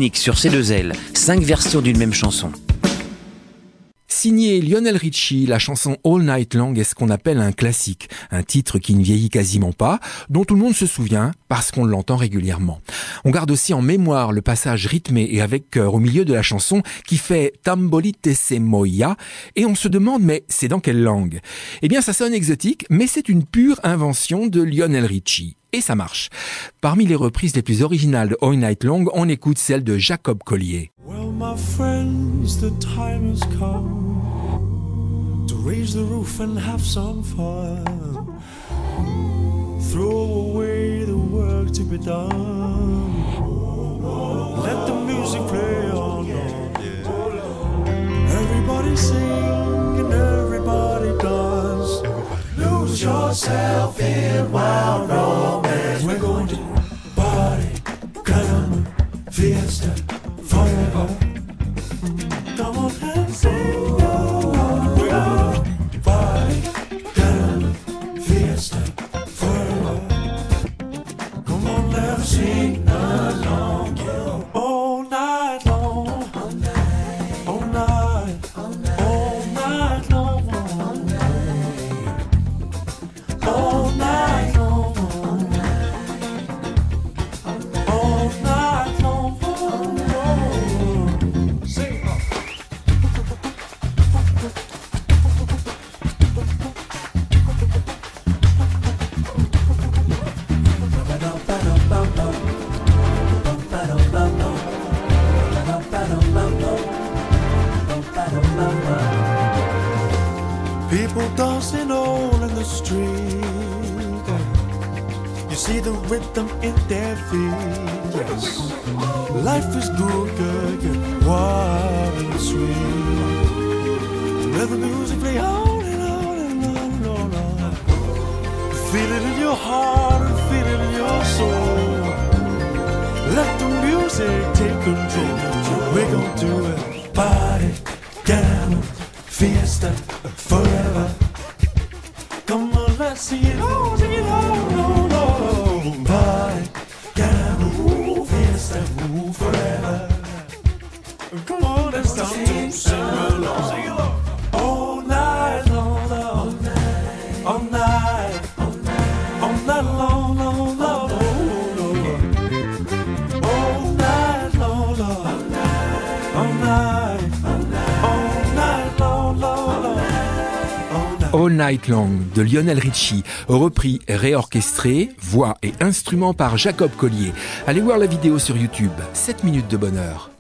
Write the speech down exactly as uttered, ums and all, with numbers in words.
unique sur C deux L, cinq versions d'une même chanson. Signé Lionel Richie, la chanson All Night Long est ce qu'on appelle un classique, un titre qui ne vieillit quasiment pas, dont tout le monde se souvient parce qu'on l'entend régulièrement. On garde aussi en mémoire le passage rythmé et avec cœur au milieu de la chanson qui fait Tambolite se moya et on se demande mais c'est dans quelle langue ? Eh bien ça sonne exotique mais c'est une pure invention de Lionel Richie. Et ça marche. Parmi les reprises les plus originales de All Night Long, on écoute celle de Jacob Collier. Well, my friends, the time has come to raise the roof and have some fun. Throw away the work to be done. Let the music play on. Everybody sing and everybody dance. Lose yourself in wild romance. We're going to party, caramba, fiesta, forever. Come on and sing. We're going to party, caramba, fiesta, forever. Come on, let's sing along. All night long, all night, all night, all night long. All night long, all night long, sing. People dancing all in the street. You see the rhythm in their feet. Yes. Life is good, good, good, wild and sweet. Let the music play on and on and on and on. And on. Feel it in your heart and feel it in your soul. Let the music take control. We're gonna do it. Party, down, fiesta, forever. Come on, let's sing it all, sing it all, all, all. Party, down, fiesta, forever. Come on, let's start to sing along, sing along. All night long, all night, all night, all night, all night long, long, long, long. All night long, long, all night, all night, all night long, long, long. All Night Long de Lionel Richie, repris et réorchestré, voix et instruments par Jacob Collier. Allez voir la vidéo sur YouTube, sept minutes de bonheur.